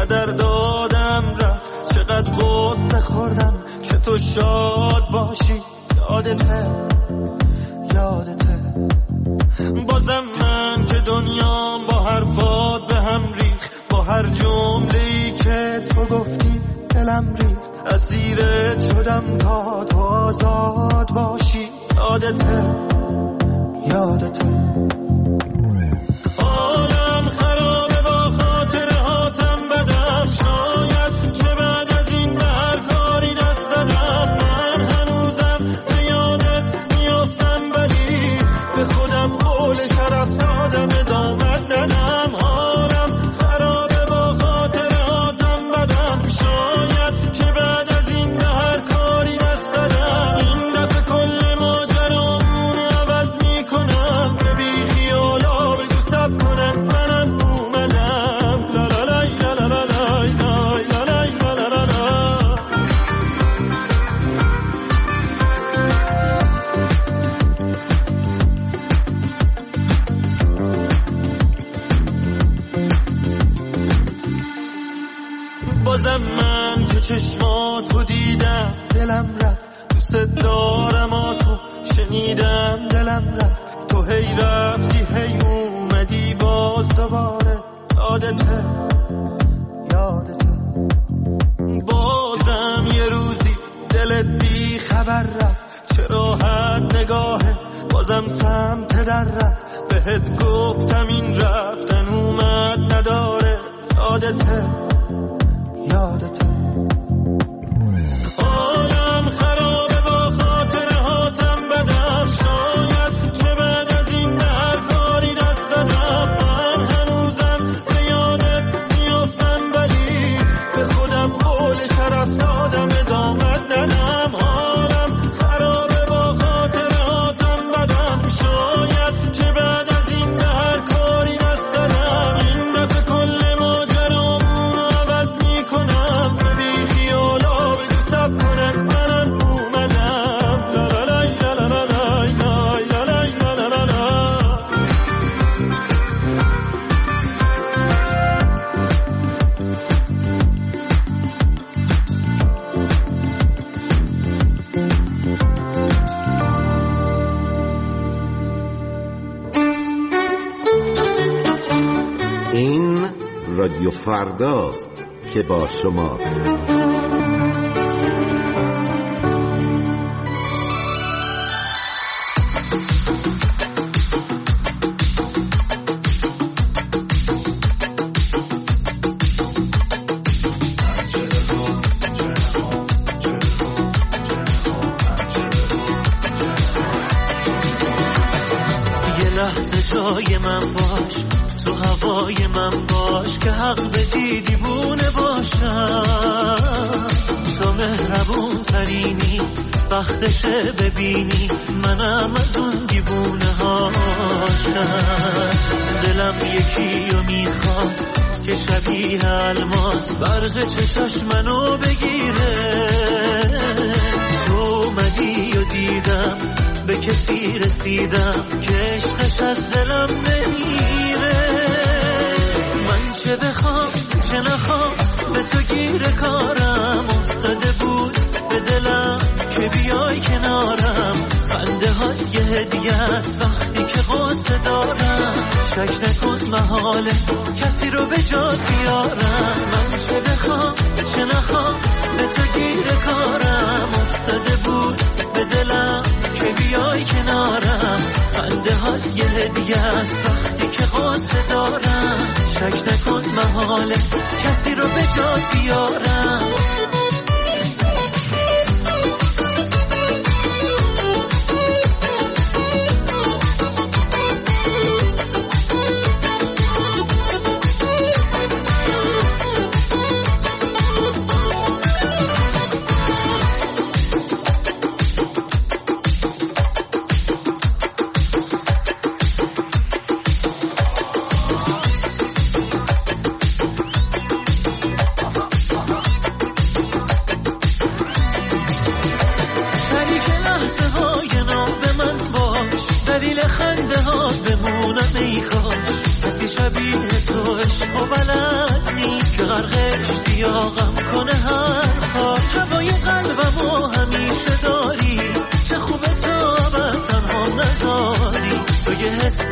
قدر دادم رفت، چقدر غصه خوردم که تو شاد باشی. یادته بازم من که دنیام با حرفات به هم ریخ، با هر جمله‌ای که تو گفتی دلم ریخ. اسیرت شدم تا تو آزاد باشی. یادته عالم خرابه با خاطره هاتم بدم، شاید که بعد از این به هر کاری دست دادم. من هنوزم به یادت میافتم، ولی به خودم قول شرف دادم ادامت ندم. عالم خرابه با خاطره هاتم بدم، شاید که بعد از این به هر کاری دست دادم. این دفعه کل ماجرامون عوض میکنم، به بی خیالا بگو سب کنن منم اومدم. لا لا لا لا لا لا لا لا لا لا لا. بازم من که چشماتو دیدم دلم رفت، دوست دارم تو شنیدم دلم رفت. تو هی رفتی هی اومدی باز دوباره. یادته بازم یه روزی دلت بی خبر رفت، چه راحت نگاهه بازم سمت در رفت. بهت گفتم این رفتن اومد نداره. یادته عالم خرابه با خاطره هاتم بدم، شاید که بعد از این به هر کاری دست دادم. من هنوزم به یادت میافتم، ولی به خودم قول شرف دادم ادامت ندم. عالم خرابه با خاطره هاتم بدم، شاید که بعد از این به هر کاری دست دادم. این دفعه کل ماجرامون عوض میکنم، به بی خیالا بگو سب کنن منم اومدم. لا لا لا لا لا لا لا لا لا لا. این رادیو فرداست که با شماست. یه لحظه جای من باش، تو هوای من باش، که حق بدی دیوونه باشم. تو مهربون ترینی، وقتشه ببینی منم از اون دیوونه هاشم. دلم یکی رو میخواست که شبیه الماس برق چشاش منو بگیره. تو اومدی و دیدم به کسی رسیدم که عشقش از دلم نمیره. من چه بخوام چه نخوام به تو گیر کارم افتاده بود به دلم که بیای کنارم. خنده های هدیه است وقتی که غصه دارم، شک نکن محاله کسی رو به جات بیارم. من چه بخوام چه نخوام به تو گیر کارم افتاده بود به دلم که بیای کنارم. خنده های هدیه است وقتی که غصه دارم، شک نکن محاله کسی رو به جات بیارم.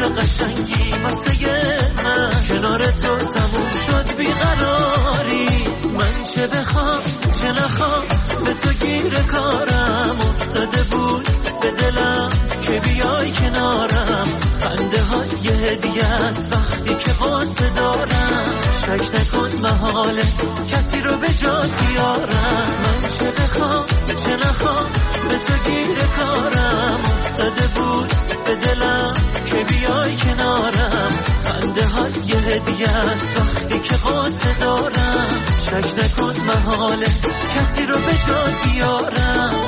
قشنگی واسه من، کنار تو تموم شد بیقراری. من چه بخوام چه نخوام به تو گیر کارم افتاده بود به دلم که بیای کنارم. خنده ها یه هدیه است وقتی که واسه دارم، شک نکن محاله کسی رو به جا بیارم. من چه بخوام چه نخوام به تو گیر کارم افتاده بود به دلم که بیای کنارم. خنده ها یه هدیه است وقتی که واسه دارم، شک نکن محاله کسی رو به جا بیارم.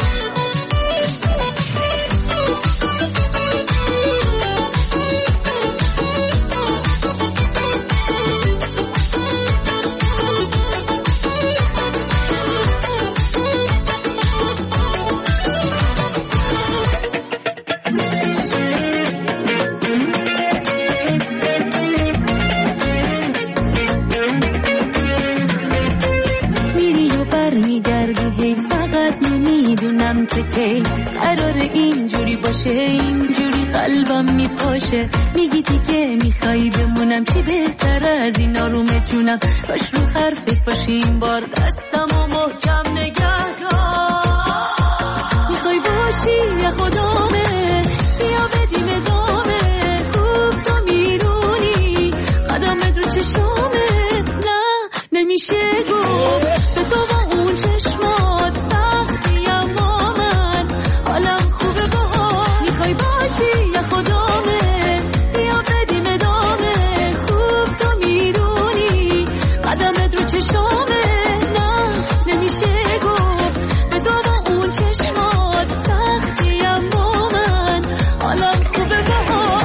قرار اینجوری باشه، اینجوری قلبم میپاشه. میگی دیگه میخوای بمونم، چی بهتر از این آروم جونم. باش رو حرفت باشی این بار دستمو محکم نگه دار. میخوای باشی یا خدامه بیا بدیم ادامه. خوب تو میرونی قدمت رو چشامه، نه نمیشه گفت به تو با اون چشمات سختی. اما من حالم خوبه باها، میخوای باشی یا خدامه بیا بدیم ادامه. خوب تو میرونی قدمت رو چشامه، نه نمیشه گفت به تو با اون چشمات سختی. اما من حالم خوبه باها.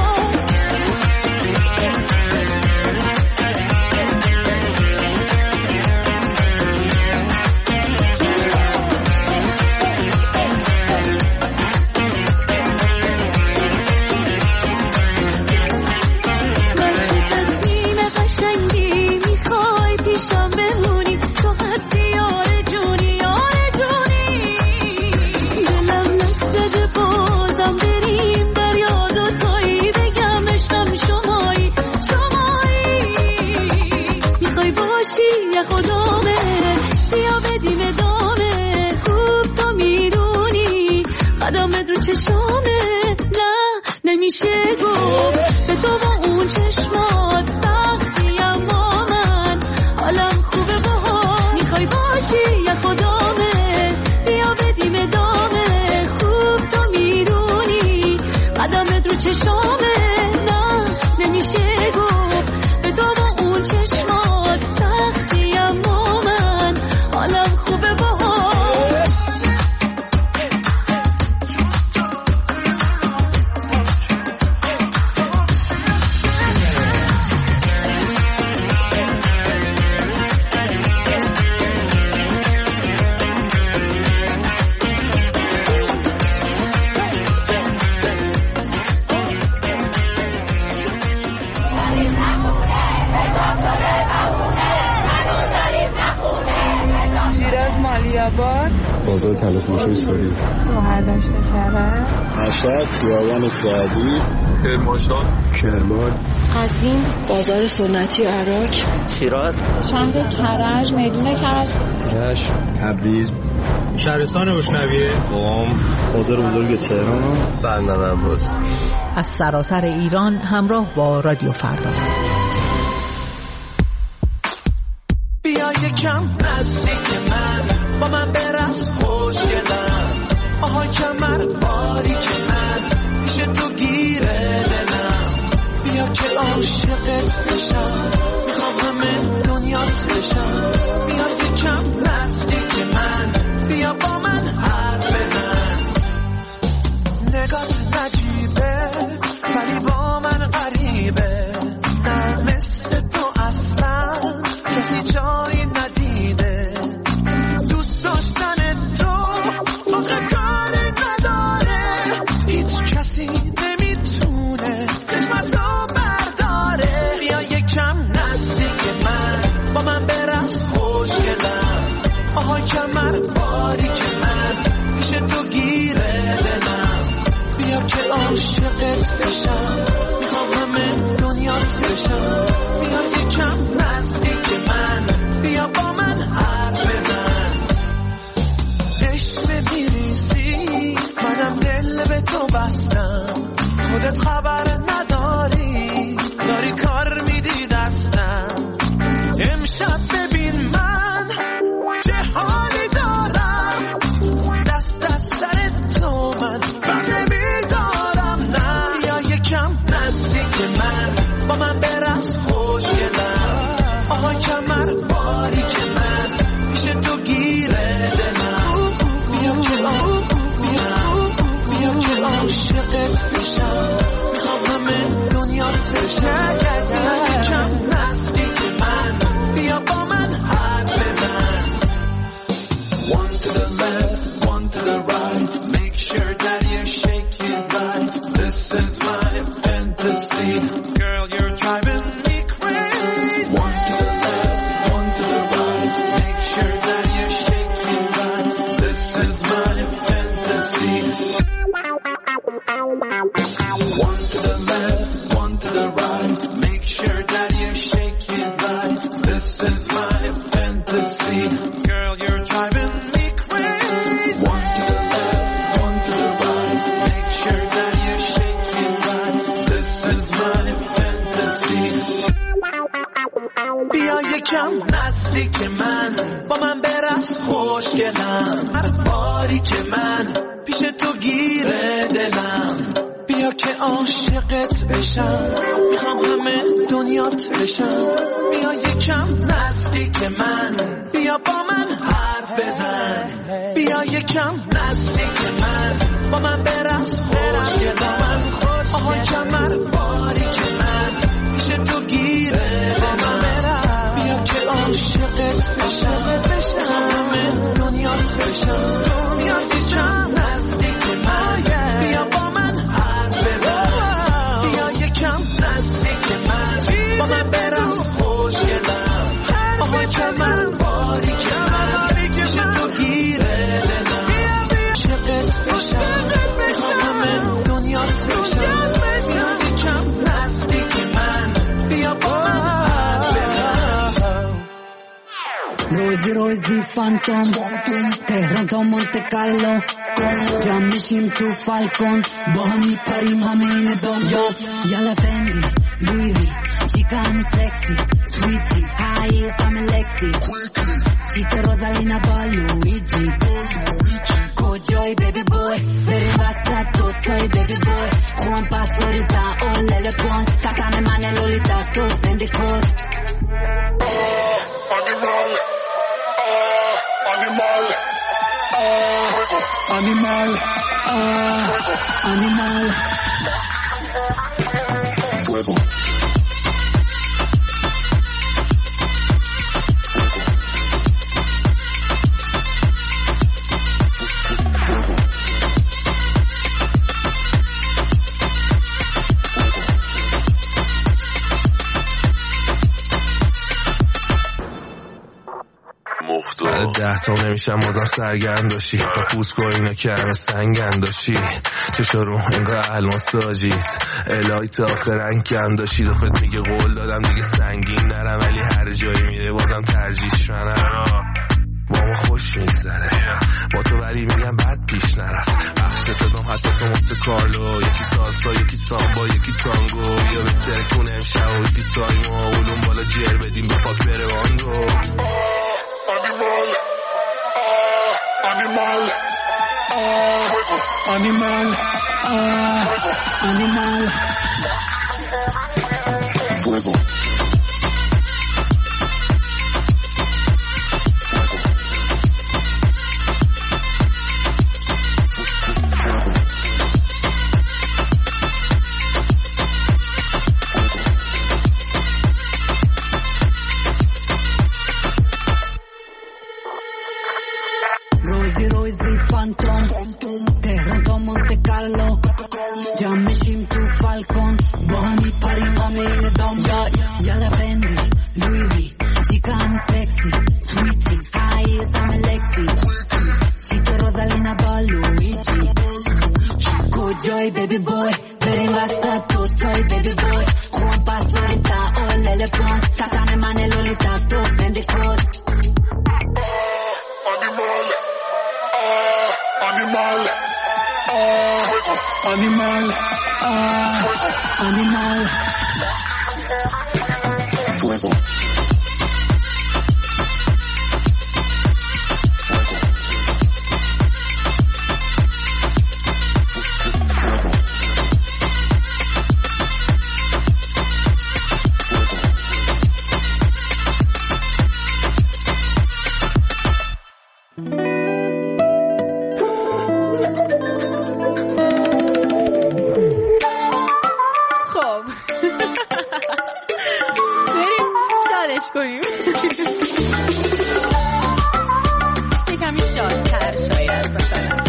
چشامه، نه نمیشه گفت به تو با اون چشمات سختی. اما من حالم خوبه باها، میخوای باشی یا خدامه بیا بدیم ادامه. خوب تو میرونی قدمت رو چشامه، نه نمیشه گفت به تو با اون چشمات سختی. اما من حالم خوبه باها. بازار تلفروشی سوری، هردشت کرد، مشهد، خیابان سعدی، کرمان، قزوین، بازار سنتی عراق، شیراز، شهر کرج، میدون کرج، تبریز، شهرستان روشنویه، قم، بازار بزرگ تهران، بندر عباس. از سراسر ایران همراه با رادیو فردا. بیا یکم نزدیک من، با من برقص خوشگلم. آها کمر باری که من پیش تو گیره دلم. بیا که عاشقت بشم، میخوام همه دنیات بشم. بیا یکم نزدیک من، بیا با من حرف بزن. نگات عجیبه ولی با من غریبه، نه مثل تو اصلا کسی جایی ندیده. دوست داشتن تو آخه کاری نداره، هیچ کسی نمیتونه چشم از تو برداره. بیا یکم برقص خوشگلم آها کمر باری که من پیش تو گیره دلم بیا که عاشقت بشم میخوام همه دنیات بشم یکم نزدیک من بیا با من حرف بزن One to the left, one to the right Make sure that you shake it right This is my fantasy Girl, you're driving me crazy One to the left, one to the right Make sure that you shake it right This is my fantasy One to the left, one to the right Make sure that you shake it right This is my fantasy Girl, you're driving me crazy One to the left, one to the right Make sure that you shake it right This is my fantasy بیا یکم نزدیک من با من برقص خوشگلم هر باری که من پیش تو گیره دلم بیا که عاشقت بشم میخوام همه دنیات بشم بیا یکم نزدیک من بیا با من حرف بزن بیا یکم نزدیک من با من برقص خوشگلم آها کمر باری که من پیش تو گیره دلم بیا که عاشقت بشم همه دنیات بشم بیا یکم نزدیک من بیا با من حرف بزن بیا یکم نزدیک من با من برقص خوشگلم آها کمر باری که من پیش تو گیره دلم عاشقت بشم همه دنیات بشم بیا یکم نزدیک من بیا با من حرف بزن روزی فانتوم تهران تا مونته کارلو جمع میشیم تو فالکون با هم میپریم همه این دنیا یالا فندی لویوی چیکا همه سکسی سویتی هاییس همه لکسی چیکا روزالینا با لویجی کجای بیبی بوی بریم وسط دوتای بیبی بوی خوان پاسوریتا اولل پونس تکن من لولیتا تو فندی کوس Animal, animal. Fuego. بعد 10 تا نمیشم بازم سرگرم داشتی تا پوست کو اینا که همه سنگن داشتی چشا رو انگاه الماس تاجیت الهی تا آخر انکم داشتی دفت میگه قول دادم دیگه سنگین نرم ولی هر جایی میره بازم ترجیح منم با ما خوش میگذره با تو ولی میگم بد پیش نرفت بخش صدام حتی تو مونته کارلو یکی سالسا یکی سامبا یکی تانگو یا بهتره کنه امشب و یکی تایمو علوم بالا جر بدیم به پاک بره وانگو Animal, animal, animal, fuego. روزی فانتوم تهران تا مونته کارلو جمع میشیم تو فالکون با هم میپریم همه این دنیا یالا فندی لویوی چیکا همه سکسی سویتی هاییس همه لکسی چیکا روزالینا با لویجی کجای بیبی بوی بریم وسط دوتای بیبی بوی خوان پاسوریتا اولل پونس تکن من لولیتا تو فندی کوس Animal, animal, animal, fuego. Fuego. کنیم. کمی شادتر شاید مثلا.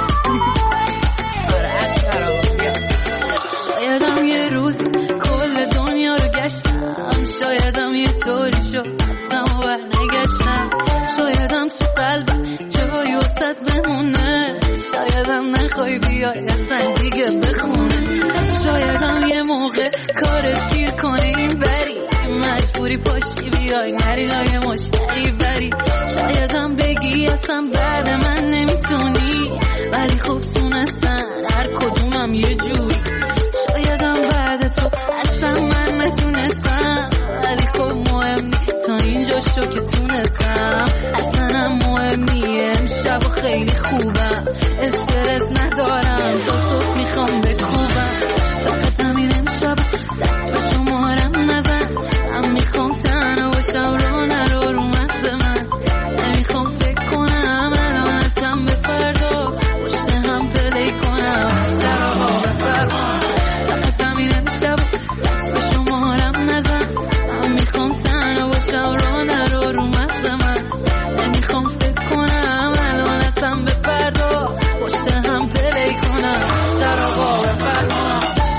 آره از خرابی. شایدم یه روز کل دنیا رو گشتم، شایدم یه طوری شد رفتم و نگشتم، شایدم تو قلبم جایی وسط بمونه، شایدم نخوای بیای اصلا دیگه بخونه، شایدم یه موقع کارت گیر کنه این بری، مجبوری پاشی بیای نری لای مشتری بری، شایدم بگی اصلا بعد من نمیتونی، ولی خوب تونستن هر کدومم یه جوری، شایدم بعد تو اصلا من نتونستم، ولی خب مهم نیست تا اینجا شو که تونستم، اصلا هم مهم نیه امشب و خیلی خوبم، استرس ندارم تا صبح میخوام بکوبم، فقط همین امشب دست به شمارم نزن، من میخوام تنها باشم رو نرو رو مغز من، نمیخوام فکر کنم الان اصلا به فردا پشت هم پلی کنم سراغا بفرما، فقط همین امشب دست به شمارم نزن، من میخوام تنها باشم رو نرو رو مغز من، نمیخوام فکر کنم الان اصلا به فردا پشت هم پلی کنم سراغا بفرما.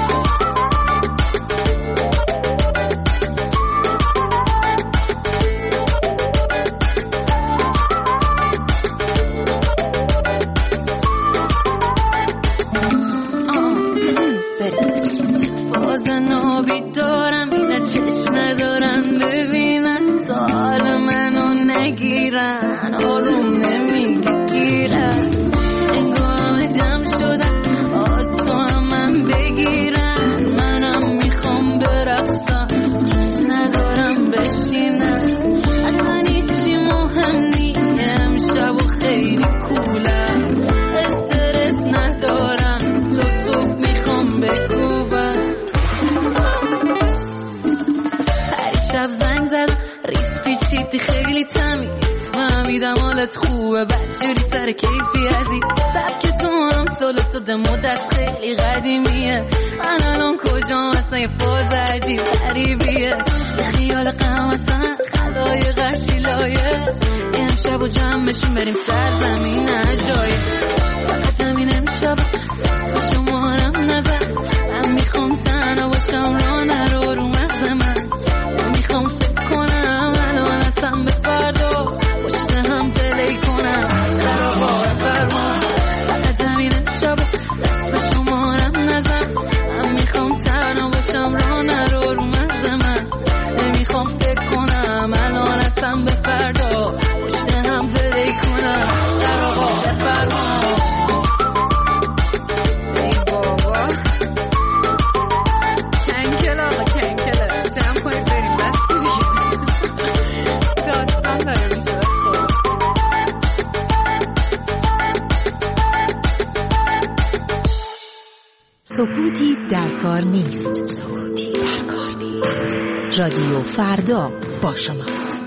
فاز نابی دارم اینا چشم ندارن ببینن تا حال منو نگیرن، آروم نمیگیرن، انگاه جمع شدن تو هم من بگیرن، منم میخوام برقصم دوست ندارم بشینن، اصلا هیچی مهم نی امشب و خیلی کولم، استرس ندارم تا صبح میخوام بکوبم، هر شب زنگ زدم ریز پیچیدی خیلی تمیز، فهمیدم حالت خوبه بدجوری سر کیفی عزیز، سبک تو هم سال تو مدت خیلی قدیمیه، من الان کجا اصلا یه فاز عجیب غریبیه، خیال غم اصلا خلای غرشی لایه، امشب و جمعشون بریم سرزمین عجایب، فقط همین امشب دست به شمارم نزن، من میخوام تنها باشم را نرو رو مغز من، نمیخوام فکر کنم الان اصلا به فردا پشت هم پلی کنم سراغا بفرما، فقط همین امشب دست به شمارم نزن، من میخوام تنها باشم را نرو رو مغز من، نمیخوام فکر کنم الان اصلا به فردا پشت هم پلی کنم سراغا بفرما. ای بابا کنکل آقا کنکله جمع کنید بریم بستی دیگه داستان داره میشه. سکوتی در کار نیست، سکوتی در کار نیست. رادیو فردا با شماست.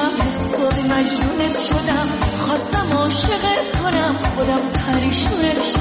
مجنونت شدم، خواستم عاشقت کنم، خودم پریشونت